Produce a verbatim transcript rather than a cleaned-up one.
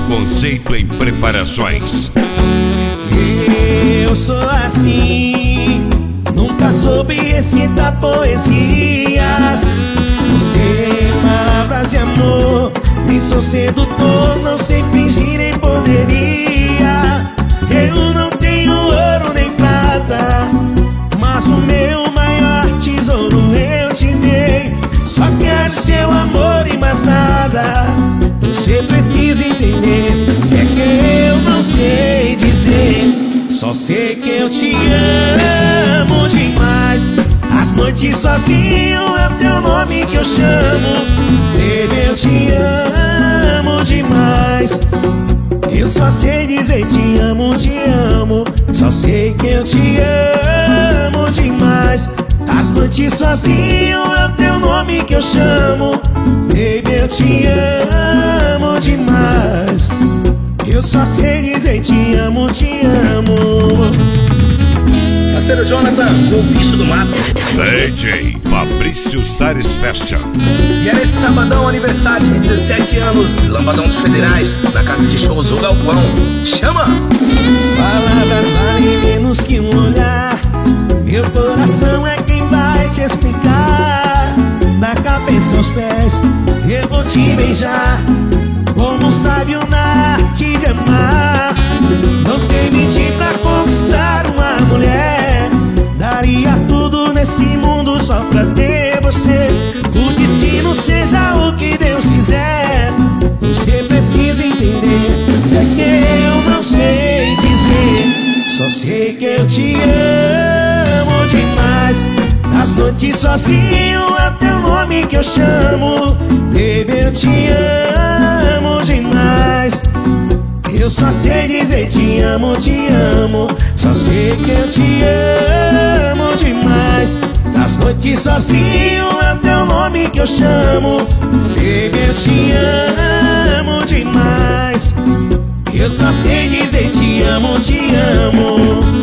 Conceito em preparações. Eu sou assim, nunca soube recitar poesias. Você palavras de amor, nem sou sedutor, não sei fingir nem poderia. Eu não tenho ouro nem prata, mas o meu maior tesouro eu te dei. Só quero seu amor e mais nada. Você precisa entender é que eu não sei dizer. Só sei que eu te amo demais. As noites sozinho é o teu nome que eu chamo. Baby, eu te amo demais. Eu só sei dizer te amo, te amo. Só sei que eu te amo demais. As noites sozinho é o teu nome que eu chamo. Baby, eu te amo demais. Eu só sei dizer te amo, te amo. Parceiro Jonathan, do Bicho do Mato. D J Fabrício Sares Fashion. E é nesse sabadão aniversário de dezessete anos, Lambadão dos Federais, na casa de shows O Galpão. Chama! Palavras valem menos que um olhar. Meu coração é quem vai te explicar. Da cabeça aos pés eu vou te beijar, como sábio na arte de amar. Não sei mentir pra conquistar uma mulher. Daria tudo nesse mundo só pra ter você. O destino seja o que Deus quiser. Você precisa entender é que eu não sei dizer. Só sei que eu te amo demais. As noites sozinho é o teu nome que eu chamo. Baby, eu te amo demais. Eu só sei dizer te amo, te amo. Só sei que eu te amo demais. Das noites sozinho é o teu nome que eu chamo. Baby, eu te amo demais. Eu só sei dizer te amo, te amo.